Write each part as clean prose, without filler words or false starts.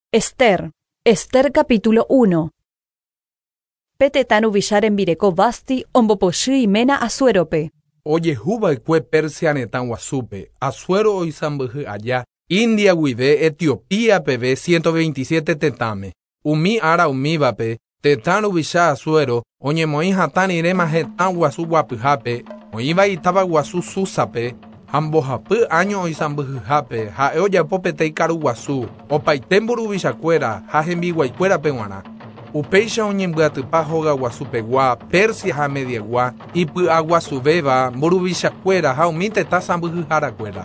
Ester capítulo 1. Petetanu villaren vireko vasti omboposhy mena asuerope. Oye juba kue Persia netan wasupe, Asuero oisambuj allá, India guide Etiopía pv 127 tetame. Umi ara umivape, tetanu visha Asuero, oñemoi hatan irema hetan guasu guapujape, oiva itaba guasu susape, Ambojapu año oisambujape, ha eoyapopete ikaru guasu, opaitemburu vishacuera, ha hembiguaicuera peguana. Upeisha oñembyatupa hoga guasupegua, Persia ha mediagua, ipu aguasuveva, muruvishacuera, ha umite tasambujuharacuera.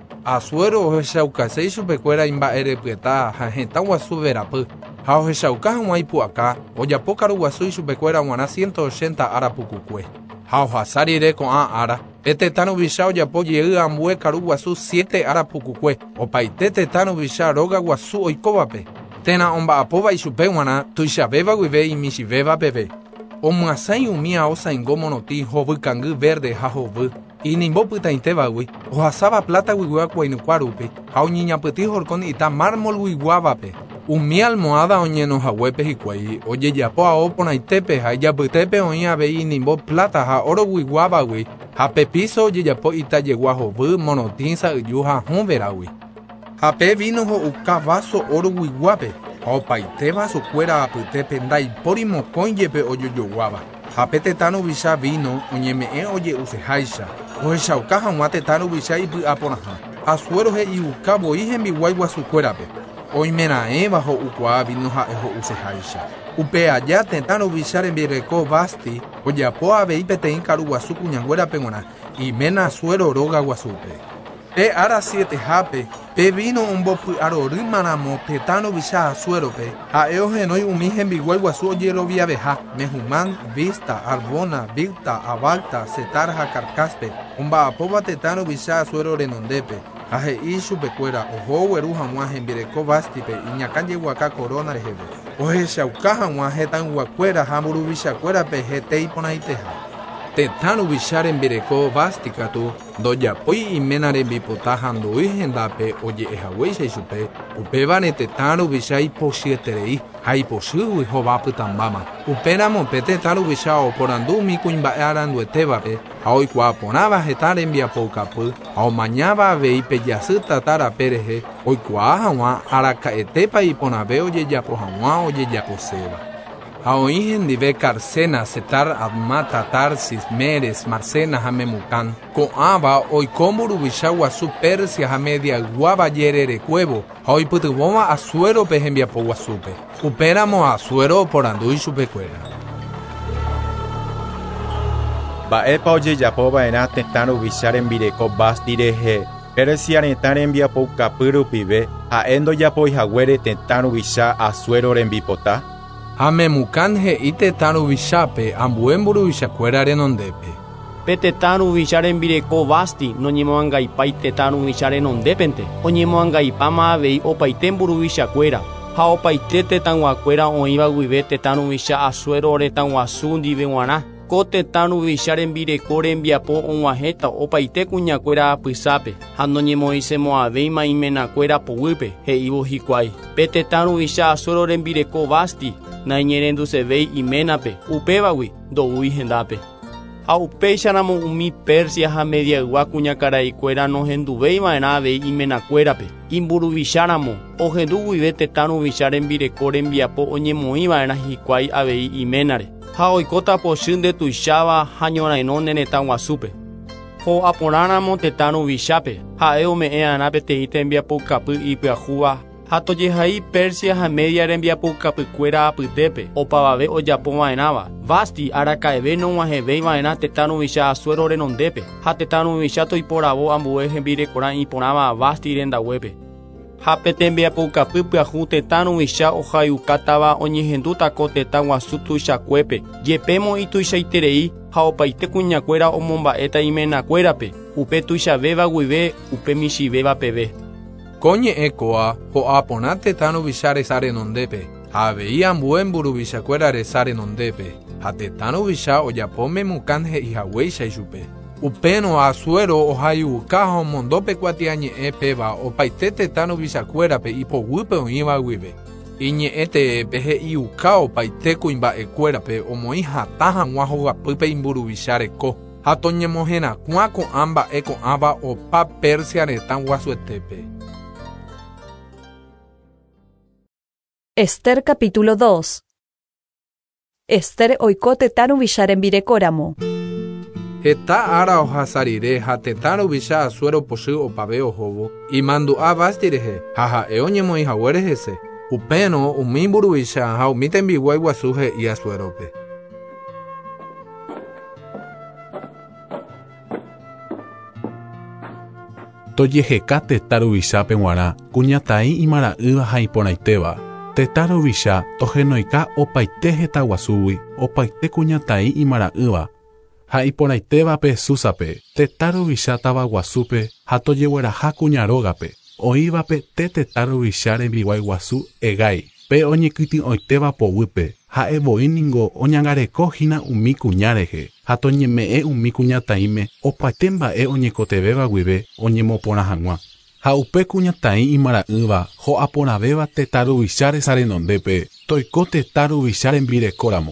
Asuero ohechaucasei chupecuera imba'erepueta, ha heta guasuverapu, ha ohechauca huaipuaka, oyapocaru guasu chupecuera guana 180 arapucucue. Ha ohasarire con ara, tetanu visha oyapo yeu ambue caru guasu 7 arapucucue, opaite tetanu visha roga guasu oikovape. Tena omba apova ishupewana, tuishabeva guive y mishiveva bebe. Omuasai umia osa ingomonoti, hovukangu verde hahovu. Y nimboputa intevawi, ohasaba plata guigua cuainucuarupe, haoñiñaputi horcon ita mármol guiguavape. Umia almohada oñeno hahuepe hicuai, oye yapo aopona itepe, hayaputepe oña vei nimbo plata ha oro guiguavawi, ha pepiso oye yapo ita yeguahovu, monotinsa yuha honverawi. Hape vino ho ukavaso oro guiguape, opaite vaso cuera aputepe ndai porimo conyepe oyoyoguava. Hape tetanu visha vino, oñemee oye usehaisha, ohechaucaja mua tetanu visha ipu aponaja. Asuero he iukavo ihe mi guaiguasu cuerape. Oimenae bajo ukua vino ha eho usehaisha. Upe allá tetanu visha rembireco basti, oyapo aveipe in caruguasu cuñanguera pengona, y mena asuero roga guasupe. Pe ara 7 hape, pe vino un bopu arorimanamo, petano visha asuerope, a eogenoi umigen biguay guasu oyero via beja, mehuman, vista, arbona, victa, abalta, setarja carcaspe, umba apoba tetano visha asuero renondepe, aje ishu becuera, ojo weruja muajen vireco bastipe, iñacan yeguaca corona rejebe, oje shaucaja muajetan guacuera, hamuru visha cuera pejete y ponaiteja. Tetanu visharen bireko bastikatu, doya poi imenare bipotahan doi hendape oye ehaweisha isupe, upevane tetanu vishai posieterei, hai poshu hovapu tambama. Uperamo petetanu visha oporandu miku imbaearandu etevape, aoi kuaponava hetaren biapoukapu, ao mañava veipe yasuta tara pereje, oi kuahawa araka etepa iponave oye yapohawa oye yaposeva. Aoigen dive carcena setar admata tarsis meres marcena hamemucan coaba hoy comuru bishagua su Persia hamedia guava yerere cuevo hoy putuboma asuero pejembia poguasupe uperamo asuero por andui supecuera Baepa oye yapoba ena tetanu bisharen bireko bastireje Persia netaren via poucapuru pibe aendo yapo ihaguere tetanu bisha asuero rembipota Hamemukanje itetanu vishape ambuemburu vishacuera renondepe. Petetanu visharen vireko vasti noñemoangaipai tetanu visharen ondepente. Oñemoangaipama avei opaitemburu vishacuera. Ha opaite tetanguacuera oiva guive tetanu visha asuero retanguasu ndiveguana. Ko tetanu visharen vireko rembiapo onguajeta opaite kuñacuera apysápe. Ha noñemoisemo avei maimenacuera poguýpe he'ivo hikuái. Petetanu visha asuero rembireko vasti. Naiñerendu se vei iménape, upevagui, doui hendape. Ha upeicharamo umi Persia ha mediagua cuñacaraikuera no henduvei maena vei imenacuérape. Imburuvicharamo, ohendu guive tetanu vicharen vireko rembiapo oñemoi maena hikuái avei iménare. Ha oikóta pochýnte tuicháva ha ñorairõ nenetãguasúpe. Ho aporáramo tetanu vichápe, ha'e ome'ẽ ára peteĩ tembiapokapy ipyahúva. Hatojehai Persia ha media rembiapokapykuéra apytépe, opavave ojapova'erãva. Vasti araka'eve nog̃uahẽvéi va'erã tetanu vicha asuero renondépe, ha tetanu vicha toiporavo ambue hembirekorã iporãva Vasti rendaguépe. Ha pe tembiapokapy pyahu tetanu vicha ohayukátáva oñehendútako tetã guasu tuichakuépe, jepémo ituichaiterei ha opaite kuñakuéra omomba'éta imenakuérape, upe tuichavéva guive, upe michivéva peve. Coñe ecoa, ho apona tetanu visha resare nondepe, ha vei ambuemburu vishacuera resare nondepe, ha tetanu visha oyapome mukanje ihaweisha isupe. Upeno Asuero ohayukaho mondope kuatiañe peva opaite tetãro vichakuérape ipoguýpe oĩva guive. Iñe'ẽte pehe iuka opaite kuimba'ekuérape omoĩ hatã hag̃ua hogapýpe imburuvicha reko ha toñemohẽrakuã ko'ã mba'e ko'ãva opa Persia retã guasuetépe. Ester capítulo 2. Ester oiko tetã ruvicha rembirekóramo. Heta ára ohasarire ha tetã ruvicha Asuero pochy opave ohóvo imandu'a Vasti rehe ha ha'e oñemoĩhague rehese. Upéno umi mburuvicha ha umi tembiguái guasu he'i Asuerópe. Tojeheka tetã ruvichápe g̃uarã kuñataĩ imara'ýva ha iporãitéva. Tetã ruvicha tohenoika opaite heta guasúgui opaite kuñataĩ imara'ýva ha iporãitévape Susape tetã ruvicha tavaguasúpe ha tojegueraha kuñarógape oĩvape tetã ruvicha rembiguái guasu Egai pe oñekyty'õitéva poguýpe ha'evoíniko oñangarekohína umi kuña rehe ha toñeme'ẽ umi kuñataĩme opaite mba'e oñekotevéva guive oñemoporã hag̃ua. Ha upe kuñataĩ imara'ýva ho'aporãvéva tetã ruvicha resarenondépe toiko tetã ruvicha rembirekóramo.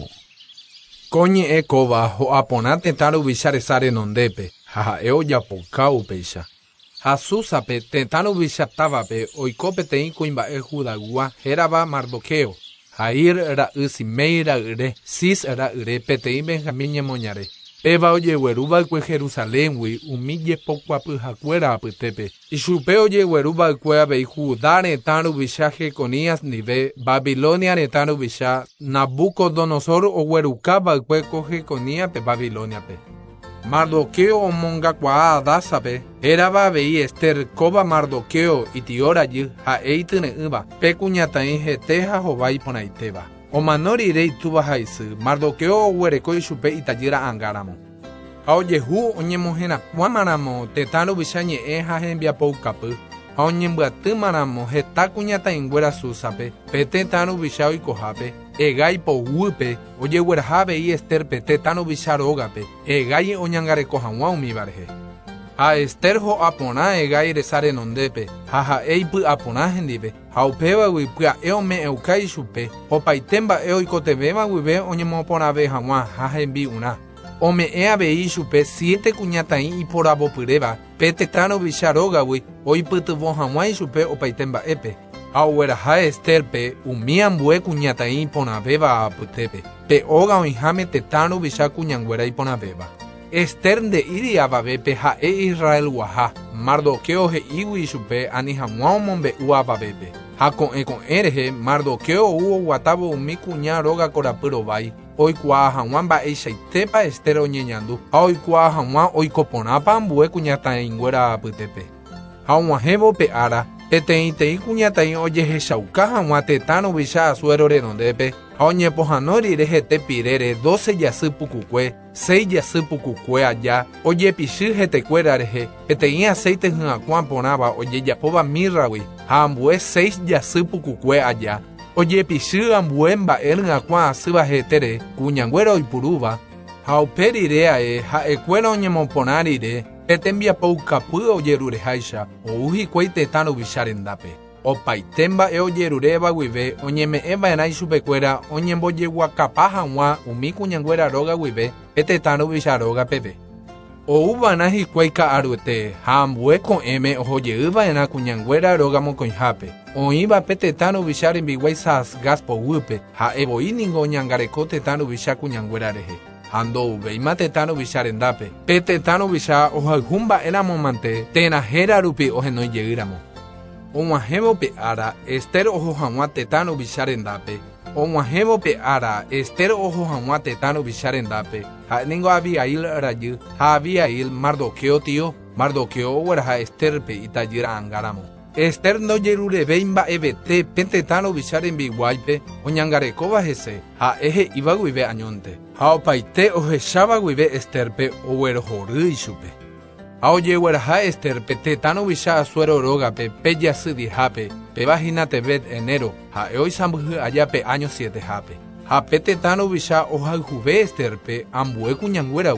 Koñe'ẽkóva ho'aporã tetã ruvicha resarenondépe ha ha'e ojapoka upéicha. Ha Susape tetã ruvicha távape oiko peteĩ kuimba'e Judagua hérava Mardoqueo, Jair ra'y Simei ra'yre, Cis ra'yre peteĩ Benjamín ñemoñare. Péva ojeguerúva'ekue Jerusaléngui umi jepokuapyhakuéra apytépe. Ichupe ojeguerúva'ekue avei Judá retã ruvicha Jeconías ndive Babilonia retã ruvicha Nabucodonosor oguerukáva'ekue ko Jeconíape Babiloniape. Mardoqueo omongakuaa Adásape hérava avei Ester kóva Mardoqueo itiórajy ha'e ityre'ỹva pe kuñataĩ hete ha hovái iporãitéva. Omano rire itúva haisy Mardoqueo oguereko ichupe itajýra ãngáramo. Ha ojehu oñemohẽrakuãmaramo tetã ruvicha ñe'ẽ ha hembiapo ukapy ha oñembyatýmaramo heta kuñataĩnguéra Susape pe tetã ruvicha oikohápe Egai poguýpe ojegueraha avei Estérpe tetã ruvicha rógape Egai oñangareko hag̃ua umíva rehe. Ha Ester ho'aporã Egai resarenondépe ha ha'e ipy'aporã hendive ha upévagui pya'e ome'ẽuka ichupe opaite mba'e oikotevéva guive oñemoporãve hag̃ua ha hembi'urã. Ome'ẽ avei ichupe 7 kuñataĩ iporavopyréva pe tetã ruvicha rógagui oipytyvõ hag̃ua ichupe opaite mba'épe. Ha ogueraha Estérpe umi ambue kuñataĩ iporãvéva apytépe pe óga oĩháme tetã ruvicha kuñanguéra iporãvéva. Ester nde'íri avavépe ha'e Israel guaha. Mardoqueo he'ígui ichupe ani hag̃ua omombe'u avavépe. Ha ko'ẽko'ẽ rehe Mardoqueo oguatávo umi kuña róga korapy rovái oikuaa hag̃ua mba'eichaitépa Ester oñeñandu ha oikuaa hag̃ua oikoporãpa ambue kuñataĩnguéra apytépe. Ha og̃uahẽvo pe ára peteĩteĩ kuñataĩ ojehechauka hag̃ua tetã ruvicha Asuero renondépe ha oñepohãno rire hete pirére 12 jasy pukukue, 6 jasy pukukue aja, ojepichy hetekuéra rehe, peteĩ aceite hyakuã porãva ojejapóva mirragui ha ambue 6 jasy pukukue aja, ojepichy ambue mba'e ryakuã asýva hetere kuñanguéra oipurúva ha upe rire ae ha'ekuéra oñemoporã rire pe tembiapo ukapy ojerureháicha ou hikuái tetã ruvicha rendápe. Opaite mba'e ojeruréva guive oñeme'ẽva'erã ichupekuéra oñembojeguakapa hag̃ua umi kuñanguéra róga guive pe tetã ruvicha róga peve. Oúva'erã hikuái ka'aruete ha ambue ko'ẽme ohojeýva'erã kuñanguéra róga mokõihápe. Oĩva pe tetã ruvicha rembiguái Saasgás poguýpe ha evoíniko oñangareko tetã ruvicha kuñanguéra rehe. Ha ndouvéima tetã ruvicha rendápe pe tetã ruvicha ohayhu mba'éramo mante térã héra rupi ohenóijeýramo. Og̃uahẽvo pe ára Ester oho hag̃ua tetã ruvicha rendápe. Og̃uahẽvo pe ára Ester oho hag̃ua tetã ruvicha rendápe ha'éniko Abigail rajy ha Abigail Mardoqueo tio. Mardoqueo ogueraha Estérpe itajýra ãngáramo. Ester ndojerurevéi mba'evete pe tetã ruvicha rembiguáipe oñangarekóva hese ha he'íva guive añónte. Ha opaite ohecháva guive Estérpe oguerohory ichupe. Ha ojegueraha Estérpe tetã ruvicha Asuero rógape pe jasy 10-hápe pe vahína tevet enero ha'e oisãmbyhy aja pe año 7-hápe. Ha pe tetã ruvicha ohayhuve Estérpe ambue kuñanguéragui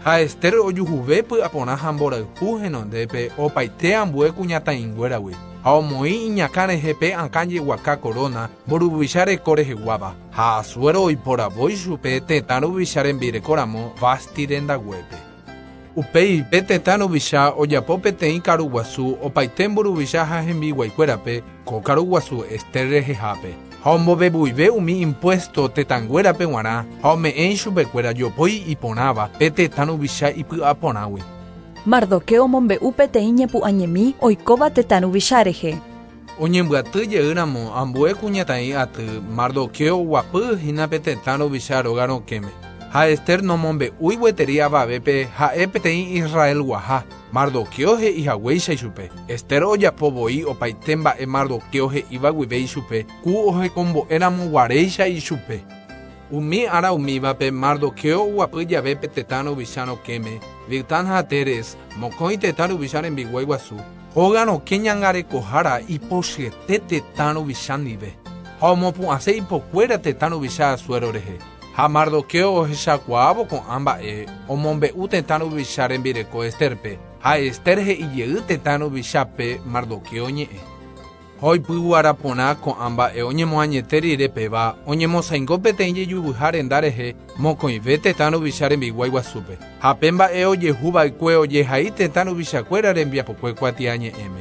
Ha Ester ojuhuve py'apórã ha mborayhu henondépe opaite ambue kuñataĩnguéragui. Ha omoĩ iñakãrehepe akãje guaka korona mboruvicha reko reheguáva. Ha Asuero oiporavoi chupe tetã ruvicha rembirekoramo Vasti rendaguépe. Upéipe tetã ruvicha ojapo peteĩ karuguasu opaite mburuvicha ha hembiguaikuérape ko karuguasu Ester rehehápe. Ha ombovevúive umi impuesto tetãnguérape g̃uarã ha ome'ẽ chupekuéra jopói iporãva pe tetã ruvicha ipy'aporãgui. Mardoqueo omombe'u peteĩ ñepu'ãñemi oikóva tetã ruvicha rehe. Oñembyaty jeýramo ambue kuñataĩ aty Mardoqueo oguapyhína pe tetã ruvicha róga rokẽme. Ha Ester nomombe'úi gueteri avavépe ha'e peteĩ Israel guaha. Mardoqueo he'ihaguéicha ichupe. Ester ojapovoi opaite mba'e Mardoqueo he'íva guive ichupe ku ohekombo'éramo guaréicha ichupe. Umi ára umívape Mardoqueo oguapy jave pe tetã ruvicha rokẽme Bigtán ha Teres mokõi tetã ruvicha rembiguái guasu hóga rokẽ ñangarekohára ipochyete tetã ruvicha ndive ha omopu'ãse ipokuéra tetã ruvicha Asuero rehe. Ha Mardoqueo ohechakuaávo ko'ã mba'e omombe'u tetã ruvicha rembireko Esterpe ha Ester he'ijey tetã ruvichape Mardoqueo ñe'ẽ. Ha oipyguara porã ko'ã mba'e oñemoañete rire péva oñemosãingo peteĩ jejuvyha renda rehe mokõive tetã ruvicha rembiguái guasúpe. Ha pe mba'e ojehuva'ekue ojehai tetã ruvichakuéra rembiapokue kuatia ñe'ẽme.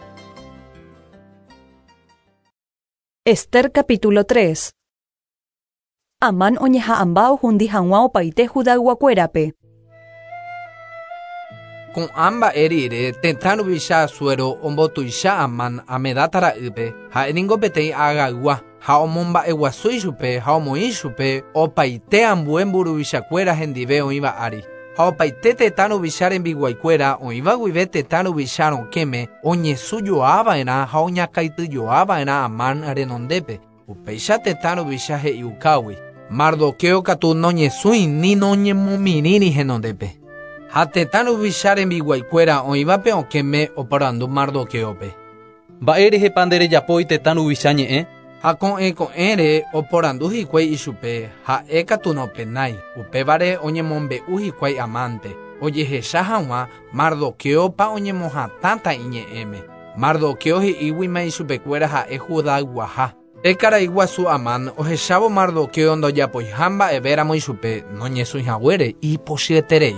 Ester capítulo 3. Amán oñeha'ãmbávo hundi hag̃ua opaite Judaguakuérape. Ko'ã mba'e rire tetã ruvicha Asuero ombotuicha Amán Amedáta ra'ýpe ha'éniko peteĩ agaygua ha omomba'e guasu ichupe ha omoĩ chupe opaite ambue mburuvichakuéra hendive oĩva ári. Ha opaite tetã ruvicha rembiguaikuéra oĩva guive tetã ruvicha rokẽme oñesujoáva'erã ha oñakãityjoáva'erã Amán renondépe. Upéicha tetã ruvicha he'iukágui. Mardoqueo katu noñesũi ni noñemomirirĩ henondépe. Ha tetã ruvicha rembiguaikuéra oĩvape okẽme oporandu Mardoqueópe. Mba'e rehepa nderejapói tetã ruvicha ñe'ẽ? Ha ko'ẽre oporandu hikuái ichupe ha'e katu nopenái. Upévare oñemombe'u hikuái Amánte. Ojehecha hag̃ua Mardoqueópa oñemohatãta iñe'ẽme. Mardoqueo he'ígui ichupekuéra ha'e Judá guaha. Pe karai guasu Amán ohechávo Mardoqueo ndojapoiha mba'evéramo ichupe noñesũihaguére ipochyeterei.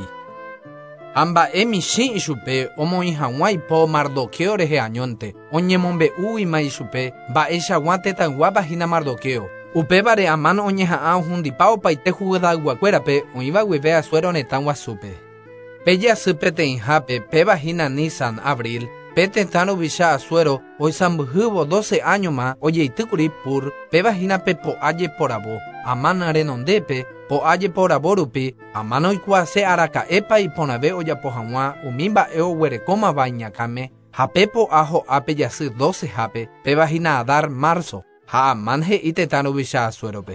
Ha mba'e michĩ ichupe omoĩ hag̃ua ipo Mardoqueo rehe añónte oñemombe'úima ichupe mba'eichagua tetãguapahína Mardoqueo. Upévare Amán oñeha'ã ohundipa opaite Judaguakuérape oĩva guive Asuero retã guasúpe. Pe jasy peteĩhápe pévahína Nisan abril pe tetã ruvicha Asuero oisãmbyhývo 12 años ojeitýkuri Pur pévahína pe po'a jeporavo. Amán renondépe po'a jeporavo rupi Amán oikuaase araka'épa iporãve ojapo hag̃ua umi mba'e oguerekómava iñakãme ha pe po'a ho'ápe jasy 12hápe pévahína Adar marzo. Ha Amán he'i tetã ruvicha Asuerope.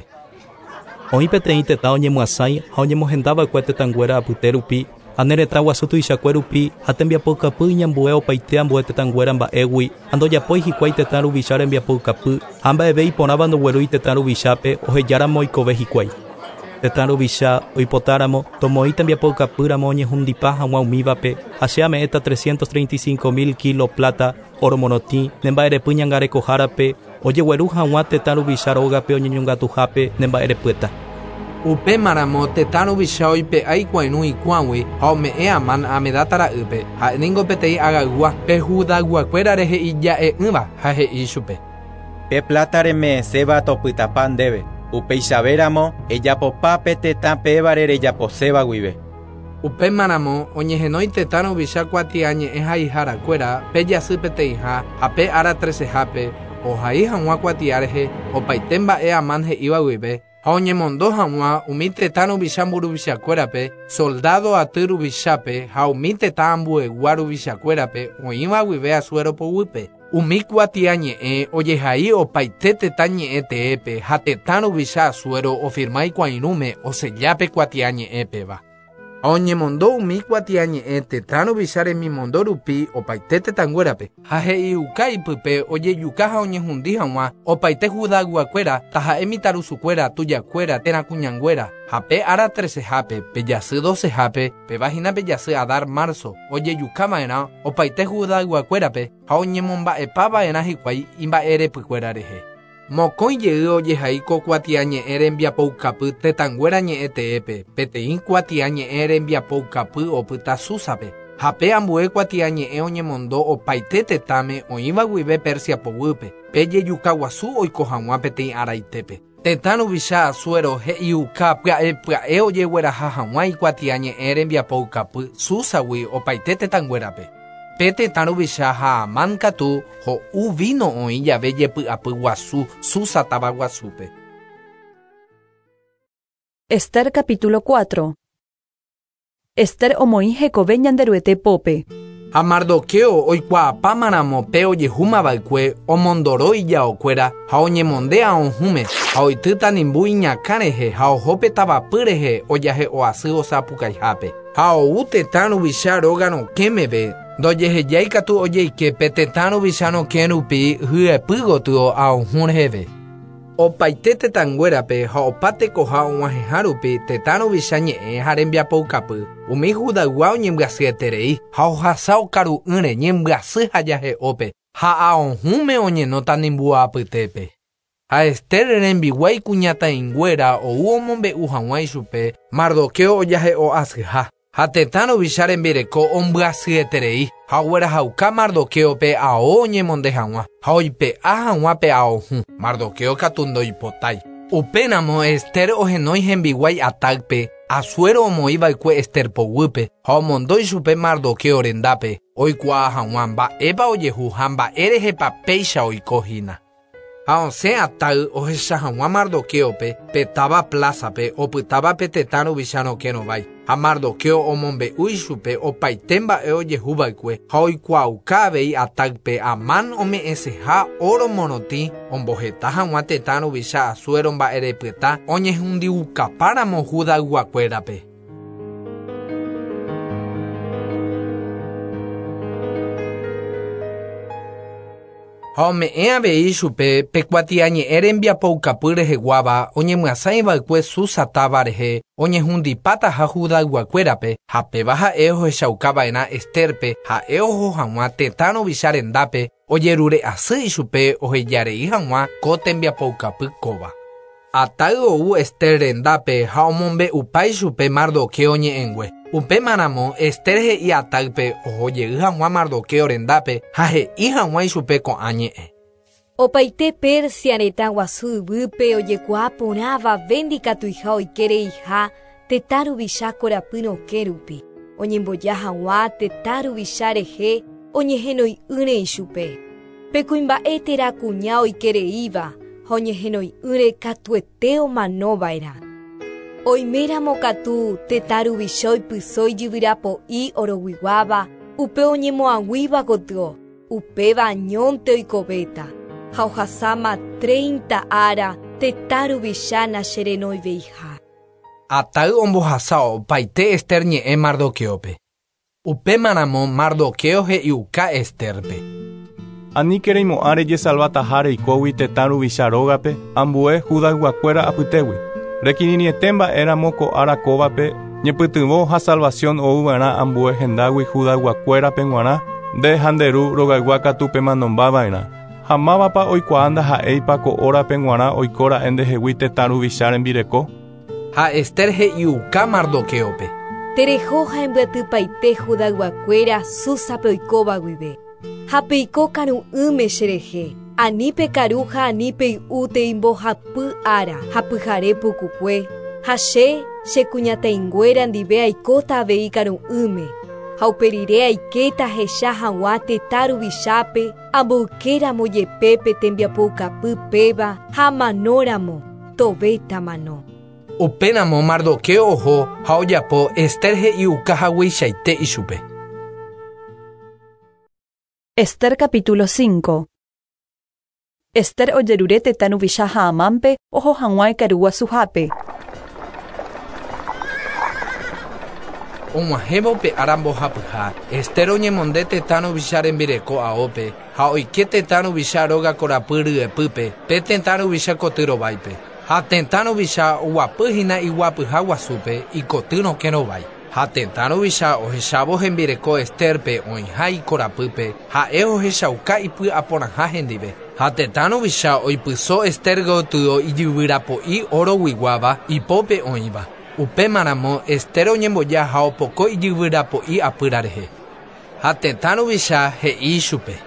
Oĩ peteĩ tetã oñemuasãi ha oñemohendava'ekue tetãnguéra apyte rupi aneretã guasu tuichakue rupi ha tembiapokapy iñambue opaite ambue tetãnguéra mba'égui ha ndojapói hikuái tetã ruvicha rembiapokapy ha mba'eve iporãva ndoguerúi tetã ruvichápe ohejáramo oikove hikuái. Tetã ruvicha oipotáramo tomoĩ tembiapokapýramo oñehundipa hag̃ua umívape ha che ame'ẽta 335.000 kilo plata oro morotĩ nemba'erepy ñangarekohárape ojegueru hag̃ua tetã ruvicha rógape oñeñongatuhápe nemba'erepyéta. Upémaramo tetã ruvicha oipe'ã ikuairũ ikuãgui ha ome'ẽ Amán Amedáta ra'ýpe ha'éniko peteĩ agaygua pe Judaguakuéra rehe ija'e'ỹva ha he'i chupe. Pe plata reme'ẽséva topytapa ndéve. Upeichavéramo ejapopa pe tetã pévare rejaposéva guive. Upémaramo oñehenói tetã ruvicha kuatia ñe'ẽ haihárakuéra pe jasy peteĩha ha pe ára 13hápe ohai hag̃ua kuatia rehe opaite mba'e Amán he'íva guive ha oñemondo hag̃ua umi tetã ruvicha mburuvichakuérape soldado aty ruvichápe ha umi tetã ambuegua ruvichakuérape oĩva guive Asuero poguýpe. Umi kuatia ñe'ẽ ojehai opaite tetã ñe'ẽ teépe ha tetã ruvicha Asuero ofirma ikuairũme osejápe kuatia ñe'ẽpeva. Oñemondo umi kuatiañe'ẽ tetã ruvicha remimondo rupi opaite tetãnguérape. Ha he'iuka ipype ojejuka ha oñehundi hag̃ua opaite hudaguakuéra taha'e mitãrusukuéra tujakuéra térãkuñanguéra. Ha pe ára tresehápe pejasy dosehápe pevahína pejasy Adar marzo ojejukava'erã opaite hudaguakuérape ha oñemomba'epava'erã hikuái imba'erepykuéra rehe. Mokõi jey ojehai ko kuatiañe'ẽ rembiapoukapy tetãnguéra ñe'ẽte'épe peteĩ kuatiañe'ẽ rembiapoukapy opyta Súsape. Ha pe ambue kuatiañe'ẽ oñemondo opaite tetãme oĩva guive Persia poguýpe pejejuka guasu oiko hag̃ua peteĩ araitépe. Tetã ruvicha Asuero he'iuka pya'e ojegueraha hag̃ua ikuatiañe'ẽ rembiapoukapy Súsagui opaite tetãnguérape. Pe tetã ruvicha ha Amán katu ho'u vino oĩ jave jepy'apy guasu Susa táva guasúpe. Ester capítulo 4. Ester omoĩ hekove ñanderuete pópe. Ha Mardoqueo oikuaapámaramo pe ojehumava'ekue omondoro ijaokuéra ha oñemonde aohũme ha oitýta nimbu iñakã rehe ha oho pe tavapy rehe ojahe oasy osapukaihápe. Ha ou tetã ruvicha róga rokẽmeve ndojehejái katu ojeike pe tetã ruvicha rokẽ rupi hyepy gotyo aohũ reheve. Opaite tetãnguérape ha opa tekoha og̃uahẽha rupi tetã ruvicha ñe'ẽ ha rembiapoukapy umi hudagua oñembyasyeterei ha ohasa okaru'ỹre ñembyasy ha jahe'ópe ha aohũme oñenóta nimbu apytépe. Ha Ester rembiguái kuñataĩnguéra ou omombe'u hag̃ua ichupe Mardoqueo ojahe'o asyha. Ha tetã ruvicha rembireko ombyasyeterei ha oguerahauka Mardoqueope ao oñemonde hag̃ua ha oipe'a hag̃ua pe aohũ. Mardoqueo katu ndoipotái. Upénamo Ester ohenói hembiguái atágpe Asuero omoĩva'ekue Ester poguýpe ha omondo ichupe Mardoqueo rendápe oikuaa hag̃ua mba'épa ojehu ha mba'érehepa péicha oikohína. Ha osẽ atáy ohecha hag̃ua Mardoqueope pe táva plázape opytáva pe tetã ruvicha rokẽrovái. Ha Mardoqueo omombe'u ichupe opaite mba'e ojehuva'ekue ha oikuauka avei atágpe Amán ome'ẽseha oro morotĩ omboheta hag̃ua tetã ruvicha Asuero mba'erepytã oñehundiukapáramo hudaguakuérape. Ha ome'ẽ avei ichupe pe kuatiañe'ẽ rembiapoukapy reheguáva oñemyasãiva'ekue Susa táva rehe oñehundipáta ha hudaguakuérape ha péva ha'e ohechaukava'erã Estérpe ha'e oho hag̃ua tetã ruvicha rendápe ojerure'asy ichupe ohejarei hag̃ua ko tembiapoukapy kóva. Atáy ou Ester rendápe ha omombe'upa ichupe Mardoqueo ñe'ẽngue. Upémaramo Ester he'i atáype ohojey hag̃ua Mardoqueo rendápe ha he'i hag̃ua ichupe ko'ã ñe'ẽ. Opaite Persia retã guasu yvýpe ojekuaa porãva vendikatuiha oikereiha tetã ruvicha korapy rokẽ rupi. Oñemboja hag̃ua tetã ruvicha rehe oñehenoi'ỹre ichupe. Pe kuimba'e terakuña oikereíva ha oñehenoi'ỹre katuete omanova'erã. Oiméramo katu tetã ruvicha oipysói jyvyrapo'i oroguiguáva upe oñemoag̃uíva gotyo upéva añónte oikovéta ha ohasáma 30 ára tetã ruvicha nacherenóiveiha. Atáy ombohasa opaite Ester ñe'ẽ Mardoqueope. Upémaramo Mardoqueo he'iuka Estérpe. Aníke reimo'ã rejesalvataha reikógui tetã ruvicha rógape ambue hudaguakuéra apytégui. Rekirirĩete mba'éramo ko ára kóvape ñepytyvõ ha salvación oúva'erã ambue hendágui hudaguakuérape g̃uarã nde ha nderu rogaygua katu pemanombáva'erã. Ha mávapa oikuaa ndaha'éipa ko órape g̃uarã oikóra'e ndehegui tetã ruvicha rembireko. Ha Ester he'iuka Mardoqueope. Tereho ha embyatypaite hudaguakuéra Susape oikóva guive. Ha peiko karu'ỹme cherehe. Anípe karu ha anípe i'u teimbohapy ára ha pyhare pukukue. Ha chekuñataĩnguéra ndive aikóta avei karu'ỹme. Ha uperire aikéta hecha hag̃ua tetã ruvichápe amboykéramo jepépe tembiapoukapy péva ha manóramo tovéta mano. Upénamo Mardoqueo oho ha ojapo Ester he'iuka hag̃uichaite ichupe. Ester capítulo 5. Ester ojerure tetã ruvicha ha Amánpe oho hag̃ua ekaru guasuhápe. oguahévope ára mbohapyha Ester oñemonde tetã ruvicha rembireko aópe ha oike tetã ruvicha róga korapy ryepýpe pe tetã ruvicha koty rováipe ha tetã ruvicha oguapýhína iguapyha guasúpe ikoty rokẽ rovái ha tetã ruvicha ohechávo hembireko Estérpe oĩha ikorapýpe ha'e ohechauka ipy'aporãha hendive ha tetã ruvicha oipyso Ester gotyó ijyvyrapo'i oroguiguáva ipópe oĩva upémaramo Ester oñemboja ha opoko ijyvyrapo'i apýra rehe ha tetã ruvicha he'i chupe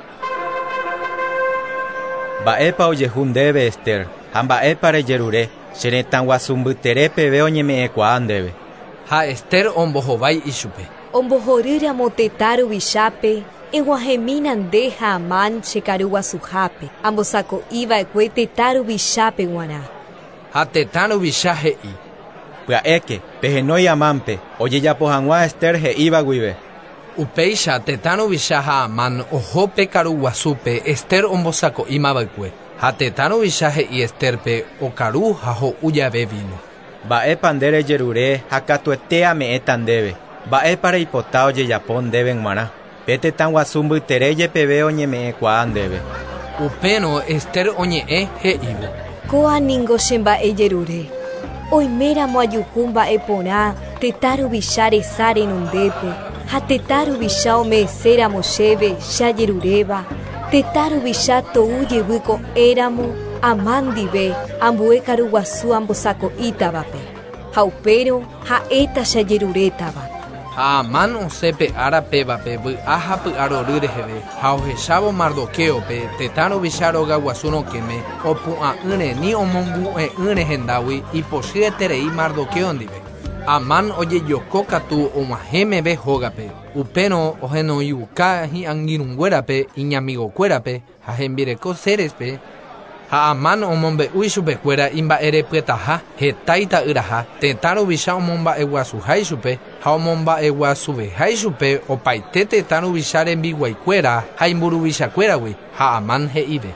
mba'épa ojehu ndéve Ester ha mba'épa rejerure che retã guasu mbytere peve oñeme'ẽkuaa ndéve ha Ester ombohovái ichupe Ombohorýramo tetã ruvichápe eg̃uahẽmína nde ha Amán che karu guasuhápe ambosako'íva'ekue tetã ruvichápe g̃uarã ha tetã ruvicha he'i pya'éke pehenói Amánpe ojejapo hag̃ua Ester he'íva guive upéicha tetã ruvicha ha Amán oho pe karu guasúpe Ester ombosako'i mava'ekue ha tetã ruvicha he'i Estérpe okaru ha ho'u jave vino mba'épa nde rejerure ha katuetéa me'ẽta ndéve mba'épa reipota ojejapo ndéve g̃uarã pe tetã guasu mbytere jepeve oñeme'ẽkuaa ndéve upérõ Ester oñe'ẽ he'ívo Ko'aningo che mba'e jerure oiméramo ajuhu mba'e porã tetã ruvicha resa renondépe ha tetã ruvicha ome'ẽséramo chéve chajeruréva tetã ruvicha tou jevy ko'ẽramo Amán ndive ambue karu guasu ambosako'ítavape ha upérõ ha'éta chajerurétava ha Amán osẽpe ára pévape vy'a ha py'a rory reheve ha ohechávo Mardoqueope tetã ruvicha róga guasu rokẽme opu'ã'ỹre ni omongu'e'ỹ rehendágui ipochyeterei Mardoqueo ndive Amán ojejoko katu og̃uahẽmeve hógape upérõ ohenoiuka hi'angirũnguérape iñamigokuérape ha hembireko Cérespe ha Amán omombe'úi chupekuéra imba'erepyetaha heta ita'yraha tetã ruvicha omomba'eguasuhái chupe ha omomba'eguasuvehái chupe opaite tetã ruvicha rembiguaikuéra ha imburuvichakuéragui ha Amán he'ive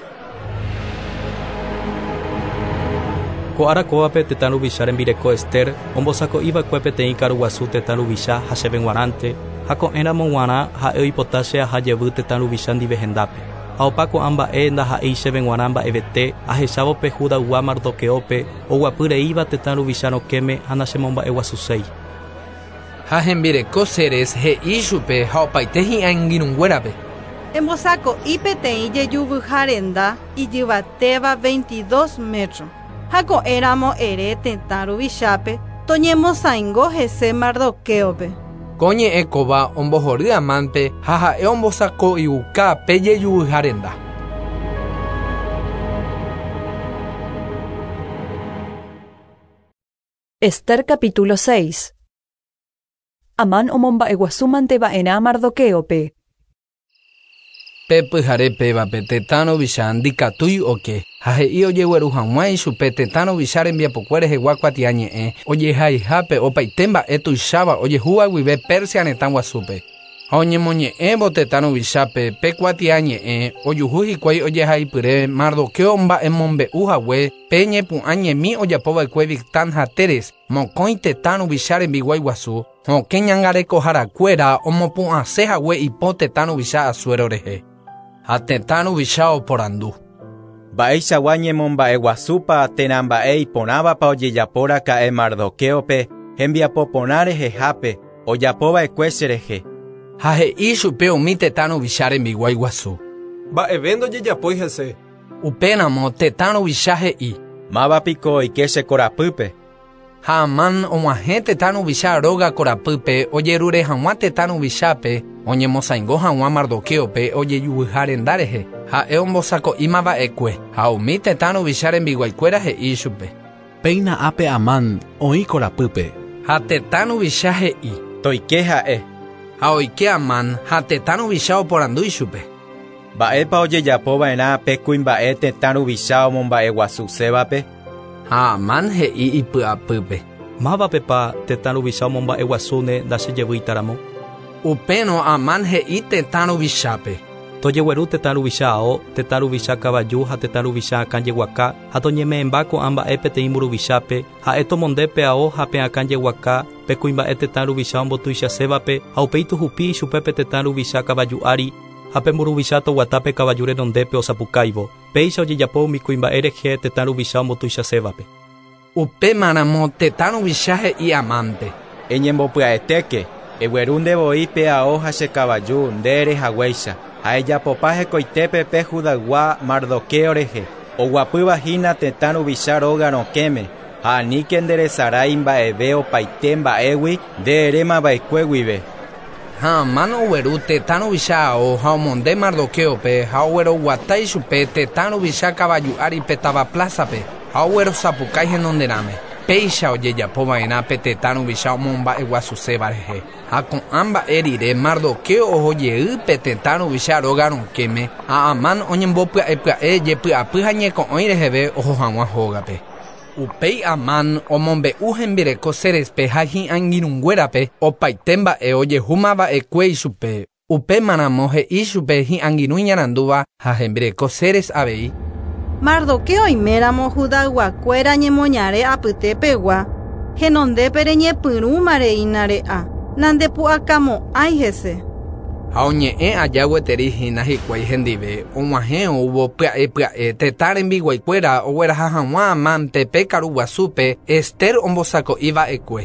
Ko arakóvape tetã ruvicha rembireko Ester ombosako'íva'ekue peteĩ karu guasu tetã ruvicha ha chéve g̃uarãnte ha ko'ẽramo g̃uarã ha'e oipota che ahajevy tetã ruvicha ndive hendápe ha opa ko'ã mba'e ndaha'éi chéve g̃uarã mba'evete ahechávo pe Judaygua Mardoqueópe oguapyreíva tetã ruvicha rokẽme ha nachemomba'eguasuséi ha hembireko Ceres he'i chupe ha opaite hi'angirũnguérape Embosako'i peteĩ jejuvyha renda ijyvatéva 22 metros ha ko'ẽramo ere tetã ruvichápe toñemosãingo hese Mardoqueópe koñe'ẽkóva ombohory Amánpe ha ha'e ombosako'iuka pe jejuvyha renda Ester capítulo 6. Amán omomba'eguasúmante va'erã Mardoqueópe. Pe pyhare pévape tetã ruvicha ndikatúi oke ha he'i ojegueru hag̃uái chupe tetã ruvicha rembiapokuére rehegua kuatia ñe'ẽ ojehaihápe opaite mba'e tuicháva ojehúva guive Persia retã guasúpe ha oñemoñe'ẽvo tetã ruvichápe pe kuatia ñe'ẽ ojuhu hikuái ojehaipyre Mardoqueo mba'emombe'uhague pe ñepu'ã ñemi ojapova'ekue Bigtán ha Teres mokõi tetã ruvicha rembiguái guasu hoke ñangarekoharakuéra omopu'ãsehague ipo tetã ruvicha Asuero rehe ha tetã ruvicha oporandu mba'eichagua ñemomba'eguasúpa térã mba'e iporãvapa ojejapóraka'e Mardoqueópe hembiapo porã rehehápe ojapova'ekue cherehe ha he'i chupe umi tetã ruvicha rembiguái guasu mba'eve ndojejapói hese upéramo tetã ruvicha he'i mávapiko oike che korapýpe ha Amán og̃uahẽ tetã ruvicha róga korapýpe ojerure hag̃ua tetã ruvichápe oñemosãingo hag̃ua Mardoqueópe ojejuvyha renda rehe ha'e ombosako'ímava'ekue ha umi tetã ruvicha rembiguaikuéra he'i chupe Péina ápe Amán oĩ korapýpe ha tetã ruvicha he'i toike ha'e ha oike Amán ha tetã ruvicha oporandu ichupe mba'épa ojejapova'erã pe kuimba'e tetã ruvicha omomba'eguasusévape ha Amán he'i ipy'apýpe Mávapepa tetã ruvicha omomba'eguasúne ndachejevýtaramo upérõ Amán he'i tetã ruvichápe Tojegueru tetã ruvicha ao, tetã ruvicha kavaju ha tetã ruvicha akãjeguaka ha toñeme'ẽmba ko'ã peteĩ mburuvichápe ha'e tomondépe ao ha pe akãjeguaka pe kuimba'e tetã ruvicha ombotuichasévape ha upéi tuhupi ichupe pe tetã ruvicha kavaju ári ha pe mburuvicha toguata pe kavaju renondépe osapukáivo péicha ojejapo umi kuimba'e rehe tetã ruvicha ombotuichasévape. Upémaramo tetã ruvicha he'i amánte. Eñembopya'etéke, egueru ndevoi pe ao ha che kavaju nde rehaguéicha. Aejapopa hekoitépe pe Judagua Mardoqueo rehe. Oguapyvahína tetã ruvicha róga rokẽme. Ha aníke nderesarái mba'eve opaite mba'égui nde'erémava'ekue guive. Ha amán ogueru tetã ruvicha ao ha omonde Mardoqueope ha ogueroguata ichupe tetã ruvicha kavaju ári pe táva plázape ha oguerosapukái henonderãme. Péicha ojejapova'erã pe tetã ruvicha omomba'eguasuséva rehe. Ha ko'ã mba'e rire Mardoqueo ohojey pe tetã ruvicha róga rokẽme ha amán oñembopya'epya'e jepy'apy ha ñeko'õi reheve oho hag̃ua hógape. Upéi amán omombe'u hembireko Cerespe ha hi'ãngirũnguérape opaite mba'e ojehúmava'ekue ichupe. Upémaramo he'i chupe hi'ãngirũ ñarandúva ha hembireko Ceres avei. Mardoqueo oiméramo Judaguakuéra ñemoñare apytépegua henondépe reñepyrũmareína re'a nandepu'akamo'ãi hese. Ha oñe'ẽ aja gueteri hína hikuái hendive og̃uahẽ ouvo pya'e tetã rembiguaikuéra ogueraha hag̃ua amánte pe Karuguasúpe Ester ombosako'íva'ekue.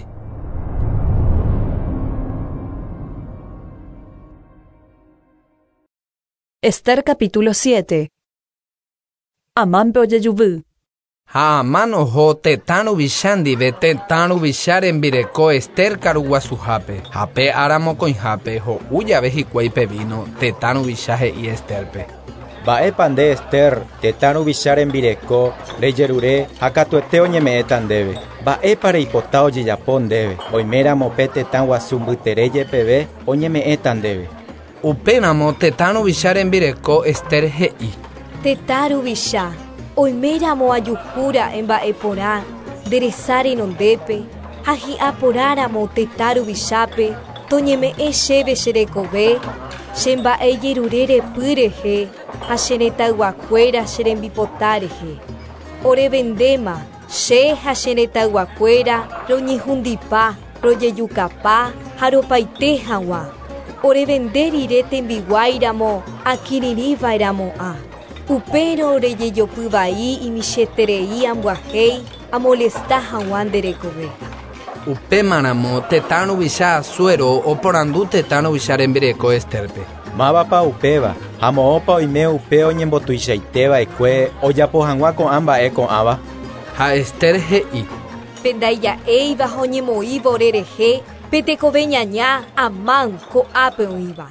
Ester capítulo 7. Amánpe ojejuvy. Ha amán oho tetã ruvicha ndive tetã ruvicha rembireko Ester Karuguasuhápe ha pe ára mokõihápe ho'u jave hikuái pe vino tetã ruvicha he'i Estérpe. Mba'épa nde Ester tetã ruvicha rembireko rejerure ha katuete oñeme'ẽta ndéve. Mba'épa reipota ojejapo ndéve oiméramo pe tetã guasu mbytere jepeve oñeme'ẽta ndéve. Upéramo tetã ruvicha rembireko Ester he'i. Tetã ruvicha oiméramo ajuhúra emba'e porã nderesa renondépe ha hi'a porãramo tetã ruvichápe toñeme'ẽ chéve cherekove chemba'e jerure repy rehe ha cheretãguakuéra cherembipota rehe. Orevendéma che ha cheretãguakuéra roñehundipa rojejukapa ha ropaite hag̃ua. Orevende rire tembiguáiramo akirirĩva'eramo'ã. Upérõ rejejopyvai imicheterei ambuahéi amolesta hag̃ua nderekove. Upémaramo tetã ruvicha Asuero oporandu tetã ruvicha rembireko Estérpe. Mávapa upéva ha moõpa oime upe oñembotuichaiteva'ekue ojapo hag̃ua ko'ã mba'e ko'ãva. Ha Ester he'i. Pendaija'éiva ha oñemoĩva orerehe pe tekove ñaña Amán ko'ápe oĩva.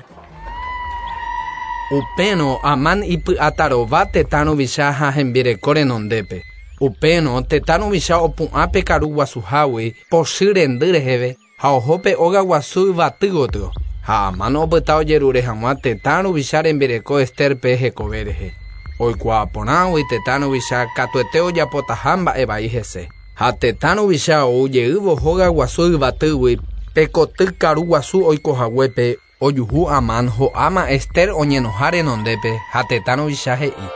Upéno amán ipy'atarova tetã ruvicha ha hembireko renondépe. Upéno tetã ruvicha opu'ã pe Karuguasuhágui pochy rendy reheve ha ohópe óga guasu yvaty gotyo. Ha amán opyta ojerure hag̃ua tetã ruvicha rembireko Estérpe hekove rehe. Oikuaa porãgui tetã ruvicha katuete ojapotaha mba'evai hese. Ha tetã ruvicha oujeývo hóga guasu yvatýgui pe koty Karuguasu oikohaguépe ojuhu amán ho'áma Ester oñenohã renondépe ha tetã ruvicha he'i.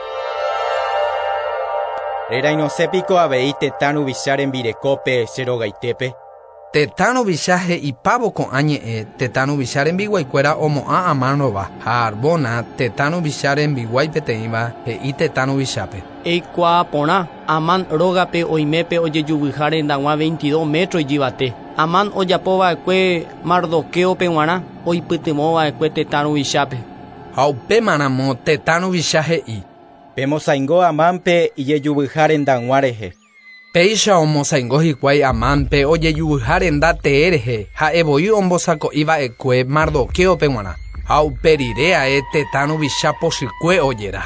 Rerainocépiko avei tetã ruvicha rembirekópe cherogaitépe. Tetã ruvicha he'ipávo ko'ã ñe'ẽ tetã ruvicha rembiguaikuéra omo'ã amán rova ha Arbona tetã ruvicha rembiguái peteĩva he'i tetã ruvichápe. Eikuaa porã Amán rógape oimépe ojejuvyha rendag̃ua 22 metros ijivate. Amán ojapova'ekue Mardoqueope g̃uarã oipytymóva'ekue tetã ruvichápe. Ha upémaramo tetã ruvicha he'i. Pemosaingo Amánpe ijejuvyha rendag̃ua rehe. Péicha omosaingo hikuái amánpe ojejuvyha renda tee rehe ha evoi ombosako'íva'ekue Mardoqueope g̃uarã ha upe rire ae tetã ruvicha pochykue ojera.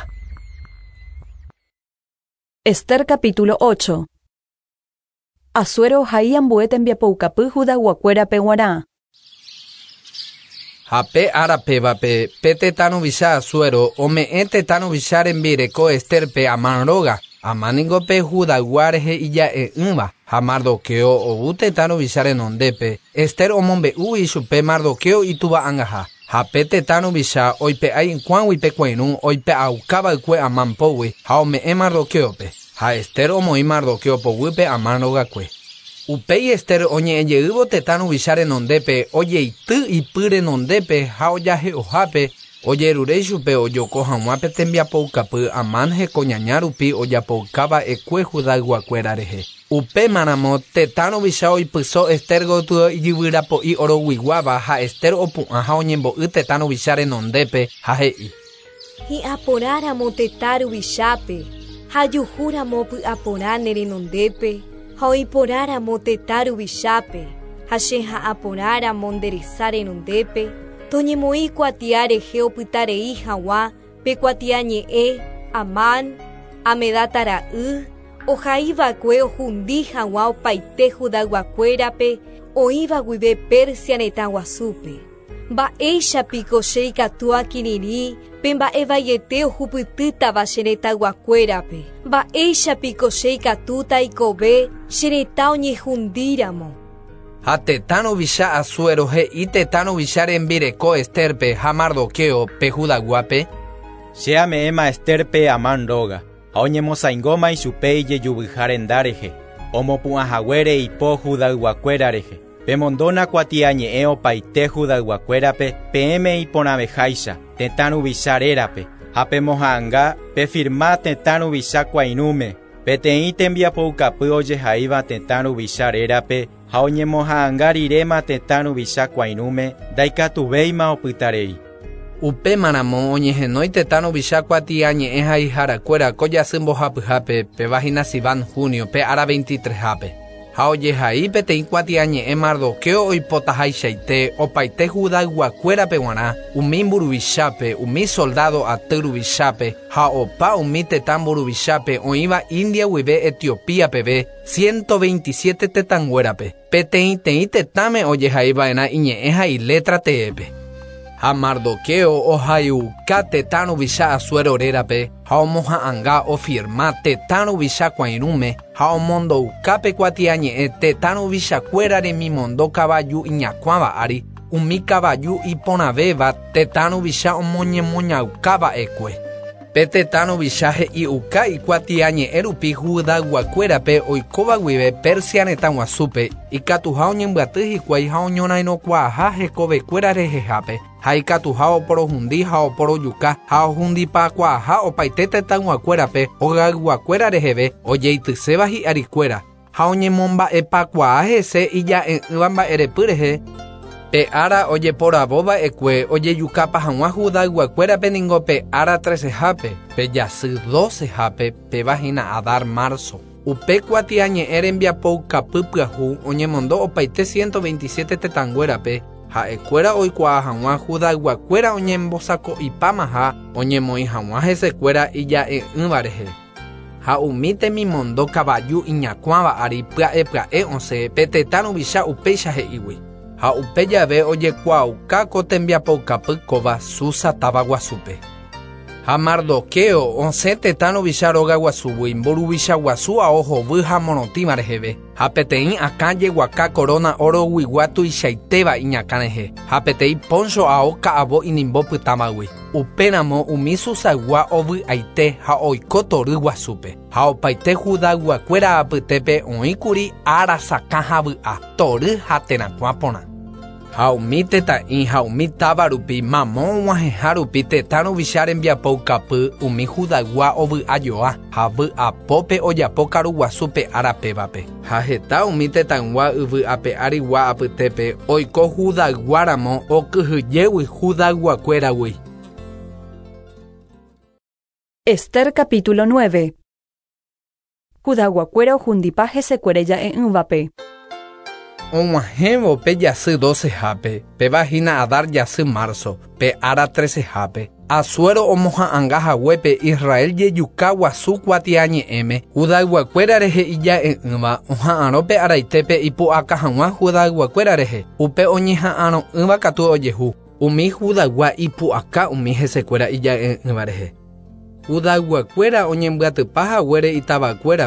Ester capítulo 8. Asuero ohai ambue tembiapoukapy Judaguakuérape g̃uarã. Ha pe árapevape pe tetã ruvicha Asuero ome'ẽ tetã ruvicha rembireko Estérpe Amán róga. Amániko pe Judagua rehe ija'e'ỹva ha Mardoqueo ou tetã ruvicha renondépe. Ester omombe'u ichupe Mardoqueo ituva'ãngaha. Hape tetano bisha oipe ai kwangwi pe kwenu oipe aukaba kwe amampowi ha ome Mardokeope. Ha Ester omoi Mardokeopo wipe amanoga kwe. Upei Ester oñe eyeubo tetano bishare nondepe oye itu ipyre nondepe ha ojahe ohape oye rureishupe ojoko hamuape tembiapoukapi amanje koñañarupi ojapoukaba ekue Judagua-kuérarehe. Upe manamo tetano bisha oipyso Ester gotu ijyvyrapo'i orowiguáva ha Ester opu'ã ha oñembo'y tetano bicháre nondepe ha he'i. Hi'aporáramo tetãru bichápe ha juhúramo py'aporã ne renondépe ha oiporáramo tetãru bichápe ha cheha'aporáramo nderesa renondépe toñemoĩ kuatia rehe opytarei hag̃ua pe kuatia ñe'ẽ Amán Amedata ra'y ohaívakue ohundi hag̃ua opaite Judaguakuérape oĩva guive Persia retã guasúpe. Mba'éichapiko che ikatu akirirĩ pe mba'evaiete ohupytýtava che retãguakuérape. Mba'éichapiko che ikatúta ikove che retã oñehundíramo. Ha tetãno bicha Asuero he'i tetãno bicha rembireko Estérpe ha Mardokeo pe Judaguápe. Che ame'ẽma Estérpe Amán róga ha oñemosãingóma ichupe ijejuvyha rendárehe omopu'ãhaguére ipo Judaguakuérarehe. Pemondóna kuatia ñe'ẽ opaite Judaguakuérape peẽme iporãveháicha tetãru bicha rérape ha pemohãnga pefirma tetãru bicha kuairũme peteĩ tembiapoukapy ojehaíva tetãru bicha rérape ha oñemohãnga riréma tetãru bicha kuairũme ndaikatuvéima opytarei. Upe maramo oñehenói tetãro bicha kuatia ñe'ẽ ha iharakuéra ko jasy mbohapyhápe pe vahína Sivan junio pe ára 23-ápe. Ha ojehai peteĩ kuatia ñe'ẽ Mardokeo oipotaháichaite opaite Judaguakuérape g̃uarã umi mburuvichápe umi soldado aty ruvichápe ha opa umi tetã mburuvichápe oĩva India guive Etiopía peve 127 tetãnguérape. Peteĩteĩ tetãme ojehaiva'erã iñe'ẽ ha iletra teépe. Ha Mardokeo ohayuka tetãro bicha Asuero rérape ha omoha'ãnga ofirma tetãro bicha kuairũme ha omondoukápe kuatia ñe'ẽ tetãro bichakuéra remimondo kavaju iñakuãva ári umi kavaju iporãvéva tetãro bicha omoñemoñaukáva'ekue. Pe tetãro bicha he'iuka ikuatia ñe'ẽ rupi Judaguakuérape oikóva guive Persia retã guasúpe ikatuha oñembyaty hikuái ha oñorairõkuaaha hekovekuéra rehehápe ha ikatuha oporohundi ha oporojuka ha ohundipakuaaha opaite tetãguakuérape Judaguakuéra reheve ojeityseva hi'arikuéra ha oñemomba'epakuaa hese ija'e'ỹva mba'erepy rehe. Pe ára ojeporavova'ekue ojejukápa hag̃ua Judaguakuérape ningo pe ára 13-ápe pe jasy 12-ápe pe vahína Adar marzo. Upe kuatia ñe'ẽ rembiapoukapy pyahu oñemondo opaite 127 tetãnguérape ha'ekuéra oikuaa hag̃ua Judaguakuéra oñembosako'ipáma ha oñemoĩ hag̃ua hesekuéra ija'e'ỹva rehe. Ha umi temimondo kavaju iñakuãva ári pya'e osẽ pe tetãro bicha upéicha he'ígui. Ha upe jave ojekuaauka ko tembiapoukapy kóva Susa táva guasúpe. Ha Mardokeo osẽ tetãro bicha róga guasúgui mburuvicha guasu aohovy ha morotĩva reheve ha peteĩ akã jeguaka korona orowigua tuichaitéva iñakã rehe ha peteĩ Poncho ao ka'avo inimbo pytãvagui. Upéramo umi Susagua ovy'aite ha oiko tory guasúpe ha opaite Judaguakuéra apytépe oĩkuri arasakã havy'a tory ha terakuã porã. Ha umi tetã'i ha umi táva rupi mamo og̃uahẽha rupi tetãro bicha rembiapoukapy umi Judagua ovy'ajoa ha vy'apópe ojapo karuguasúpe árapevape. Ha heta umi tetãgua yvy'ape arigua apytépe oiko Judaguáramo okyhyjégui Judaguakuéragui. Ester capítulo 9. Judaguakuéra ohundipa hesekuére ja'e'ỹvape. Og̃uahẽvo pe jasy 12-ápe pe vahína Adar jasy marzo pe ára 13-ápe Asuero omoha'ãnga haguépe Israel jejuka guasu kuatia ñe'ẽme Judaguakuéra rehe ija'e'ỹva oha'ãrõ pe araitépe ipu'aka hag̃ua Judaguakuéra rehe upe oñeha'ãro'ỹva katu ojehu umi Judagua ipu'aka umi hesekuéra ija'e'ỹva rehe. Judaguakuéra oñembyatypa haguére itavakuérape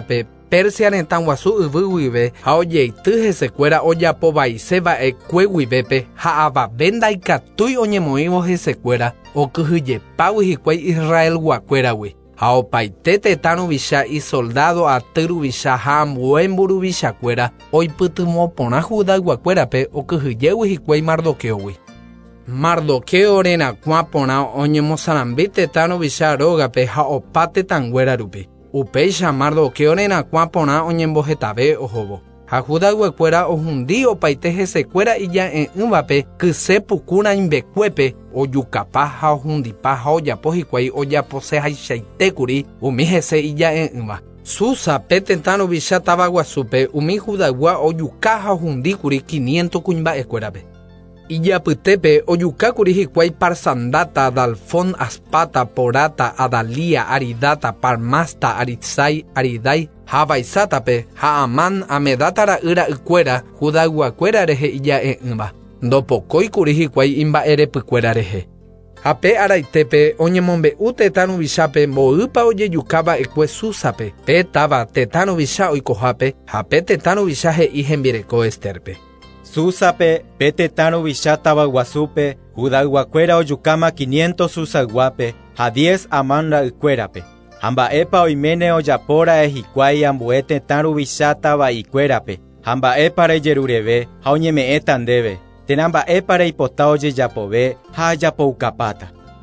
Persia netanguasu yvyguive ha ojeity hesekuéra ojapovaise va'ekueguivépe ha avavenda ikatúi oñemoĩvo hesekuéra okyhyjepágui hikuái Israel guakuéragui ha opaite tetã ruvicha isoldado aty ruvicha ha ambue mburuvichakuéra oipytymoporã Judá guakuérape okyhyjégui hikuái Mardoqueogui. Mardoqueo renakuã porã oñemosãrambi tetã ruvicha rógape ha opa tetãnguéra rupi. Upéicha Mardoqueo renakuã porã oñembohetave ohóvo. Ha Judá guakuéra ohundi opaite hesekuéra ija'e'ỹvape kyse pukúra imbekuépe ojukapa ha ohundipa ha ojapo hikuái ojaposehaichaitékuri umi hese ija'e'ỹva. Susape tetã ruvicha Tavaguasúpe umi Judagua ojuka ha ohundíkuri 500 kuimba'ekuérape. Ijapytépe ojukákuri hikuái Parsandata, Dalfón, Aspata, Porata, Adalia, Aridata, Parmasta, Aritsai, Aridai, ha Vaisátape, ha Amán, Amedata ra'ýra ikuéra Judá guakuéra rehe ija'e'ỹva. Ndopokóikuri hikuái imba'erepykuéra rehe. Ha pe araitépe oñemombe'u tetã ruvichápe mboýpa ojejuka va'ekue Susape, pe táva tetã ruvicha oikohápe ha pe tetã ruvicha he'i hembireko Estérpe. Susape, pe tetã ruvicha Tavaguasúpe, Judá guakuéra ojukáma 500 Susaguápe, ha 10 Amán ra'ykuérape. Ha mba'épa oiméne ojapóra hikuái ambue tetã ruvicha Tavaikuérape, ha mba'épa rejerureve ha oñeme'ẽta ndéve, térã mba'épa reipota ojejapove ha ajapoukapáta.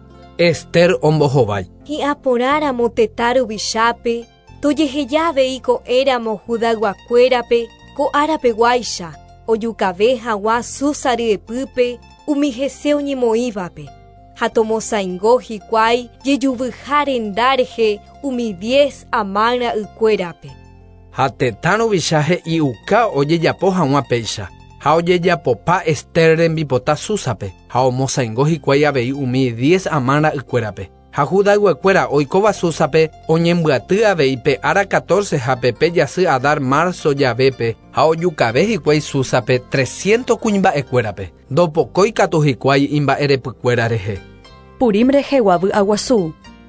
Ester ombohovái. Hi'aporáramo tetã ruvichápe, tojehejáve ko'éramo Judá guakuérape ko'árapeguáicha. Ojukave hag̃ua Susa ryepýpe umi hese oñemoĩvape ha tomosãingo hikuái jejuvyha renda rehe umi 10 Amán ra'ykuérape. Ha tetã ruvicha he'iuka ojejapo hag̃ua péicha ha ojejapopa Ester rembipota Susape ha omosãingo hikuái avei umi 10 Amán ra'ykuérape. Ha Judá guakuéra oikóva Susape oñembyaty avei pe ára 14 ha pe jasy Adar marzo javépe ha ojukave hikuái Susape 300 kuimba'ekuérape. Ndopokói katu hikuái imba'erepykuéra rehe. Purim rehegua vy'aguasu.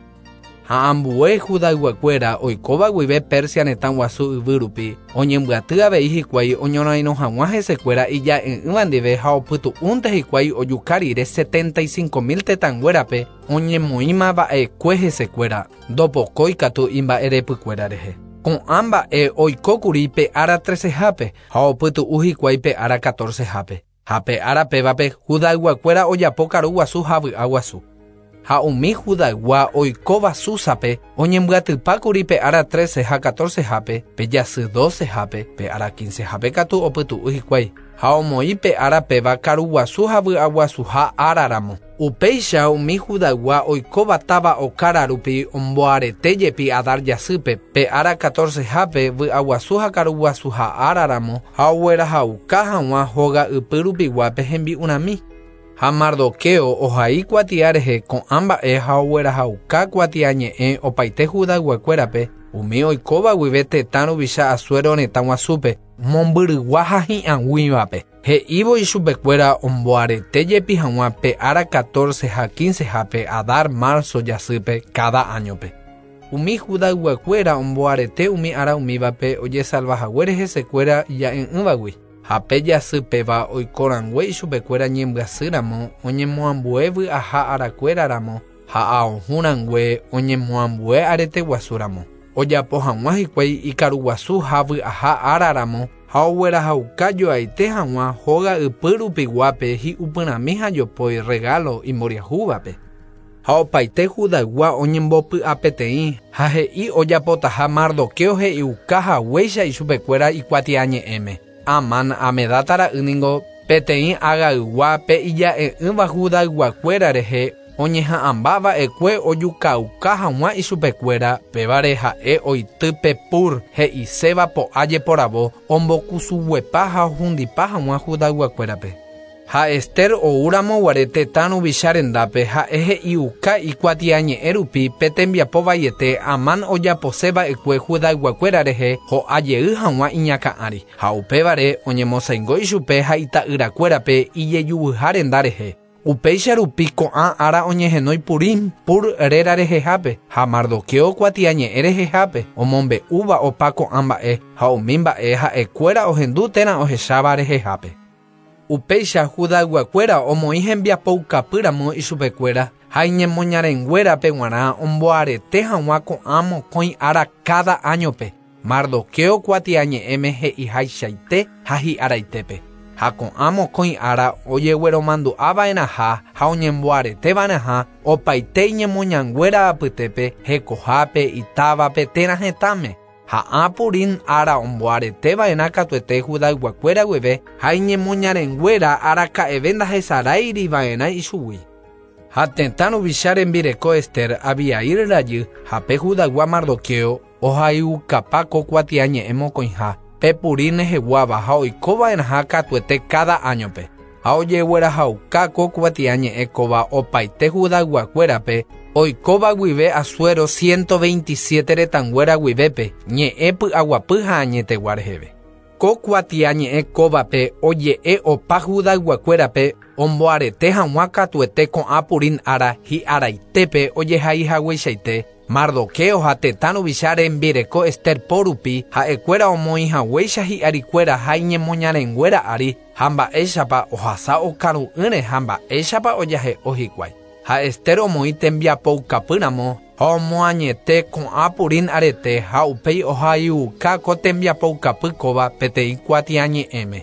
Ha ambue Judá guakuéra oikóva guive Persia netãguasu yvýrupi oñembyaty avei hikuái oñorairõ hag̃ua hesekuéra ija'e'ỹva ndive ha opytu'únte hikuái ojuka rire 75.000 tetãnguérape oñemoĩma va'ekue hesekuéra. Ndopokói katu imba'erepykuéra rehe. Ko'ã mba'e oikókuri pe ára 13hápe ha opytu'u hikuái pe ára 14hápe. Ha pe ára pévape Judá guakuéra ojapo karu guasu ha vy'aguasu. Ha umi Judagua oikóva Susape oñembyatypákuri pe ára 13 ha 14hápe pe jasy 12hápe pe ára 15hápe katu opytu'u hikuái. Ha omoĩ pe ára péva karuguasu ha vy'aguasu ha áraramo. Upéicha umi Judagua oikóva táva okárarupi omboaretéjepi Adar jasýpe pe ára 14hápe vy'aguasu ha karuguasu ha áraramo ha oguerahauka hag̃ua hóga ypy rupiguápe hembi'urami. Ha Mardoqueo ohai kuatia rehe ko'ã mba'e ha oguerahauka kuatia ñe'ẽ opaite Judá guakuérape umi oikóva guive tetã ruvicha Asuero netãguasúpe mombyrygua ha hi'ag̃uívape. He'ívoi chupekuéra omboaretéjepi hag̃ua pe ára 14 ha 15hápe Adar marzo jasýpe cada añope. Umi Judá guakuéra omboarete umi ára umívape ojesalvahaguére hesekuéra ija'e'ỹvagui. Ha pe jasýpeva oikorãngue ichupekuéra ñembyasýramo oñemoambue vy'aha arakuéraramo ha aohũrangue oñemoambue areteguasúramo. Ojapo hag̃ua hikuái ikaruguasu ha vy'aha áraramo ha oguerahauka joaite hag̃ua hóga ypy rupiguápe hi'upyrãmi ha jopói regalo imboriahúvape. Ha opaite Judagua oñembopy'a peteĩ ha he'i ojapotaha Mardoqueo he'iuka haguéicha ichupekuéra ikuatia ñe'ẽme. Amán Amedata ra'ýningo peteĩ agaygua pe ija'e'ỹva Judá guakuéra rehe oñeha'ãmba va'ekue ojukauka hag̃ua ichupekuéra pévare ha'e oity Pepur he'iséva po'a jeporavo ombokusuguepa ha ohundipa hag̃ua Judá guakuérape. Ha Ester oúramo guare tetã ruvicha rendápe ha'e he'iuka ikuatia ñe'ẽ rupi pe tembiapo vaiete Amán ojapose va'ekue Judá guakuéra rehe ho'ajey hag̃ua iñaka'ãri ha upévare oñemosãingo ichupe ha ita'yrakuérape ijejuvyha renda rehe. Upéicha rupi ko'ã ára oñehenói Purim pur réra rehehápe ha Mardoqueo kuatiañe'ẽ rehehápe omombe'úva opa ko'ã mba'e ha umi mba'e ha'ekuéra ohendu térã ohecháva rehehápe. Upéicha Judayguakuéra omoĩ hembiapoukapýramo ichupekuéra ha iñemoñarenguérape g̃uarã omboarete hag̃ua ko'ã mokõi ára cada añope. Mardoqueo kuatiañe'ẽme he'ihaichaite ha hi'araitépe. Ha ko'ã mokõi ára ojegueromandu'ava'erãha ha oñemboareteva'erãha opaite iñemoñanguéra apytépe hekohápe itávape térã hetãme. Ha Purim ára omboareteva'erã katuete Judayguakuéra guive ha iñemoñarenguéra araka'eve ndahesaráiriva'erã ichugui. Ha tetã ruvicha rembireko Ester Abiaír rajy ha pe Judaygua Mardoqueo ohayhukapáko kuatiañe'ẽ mokõiha pe Purim reheguáva ha oikova'erãha katuete cada añope. Ha ojeguerahaukáko kuatiañe'ẽ kóva opaite Judayguakuérape oikóva guive Asuero 127 retãnguéra guivépe ñe'ẽ py'aguapy ha añetegua reheve. Ko kuatiañe'ẽ kóvape oje'e opa Judayguakuérape omboarete hag̃ua katuete ko'ã Purim ára hi'araitépe ojehaihagueichaite Mardoqueo ha tetã ruvicha rembireko Ester pórupi ha'ekuéra omoĩhag̃uéicha hi'arikuéra ha iñemoñarenguéra ári ha mba'éichapa ohasa okaru'ỹre ha mba'éichapa ojahe ohikuái. Ha Ester omoĩ tembiapoukapýramo ha omoañete ko'ã Purim arete ha upéi ohayuka ko tembiapoukapy kóva peteĩ kuatiañe'ẽme.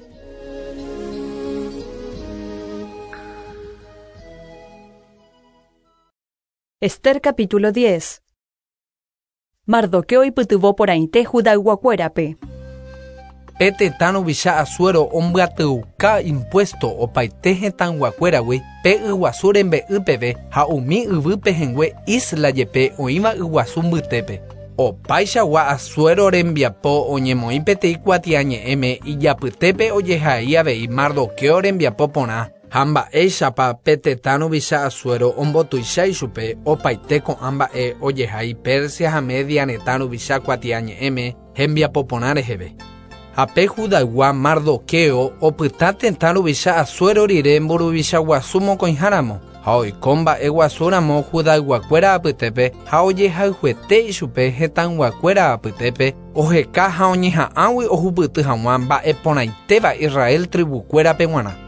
Ester capítulo 10. Mardoqueo ipytyvõ porãite Judayguakuérape. Pe tetã ruvicha Asuero ombyatyuka impuesto opaite hetãnguakuéragui pe yguasu rembe'ýpeve ha umi yvýpe hengue isla jepe oĩva yguasu mbytépe. Opaichagua Asuero rembiapo oñemoĩ peteĩ kuatiañe'ẽme ijapytépe ojehai avei Mardoqueo rembiapo porã ha mba'éichapa pe tetã ruvicha Asuero ombotuicha ichupe opaite ko'ã mba'e ojehai Persia ha Media retã ruvicha kuatiañe'ẽme hembiapo porã reheve. Ha pe Judaygua Mardoqueo opyta tetã ruvicha Asuero rire mburuvicha guasu mokõiháramo ha oiko mba'e guasúramo Judayguakuéra apytépe ha ojehayhuete ichupe hetãnguakuéra apytépe oheka ha oñeha'ãgui ohupyty hag̃ua mba'e porãitéva Israel tribukuérape g̃uarã.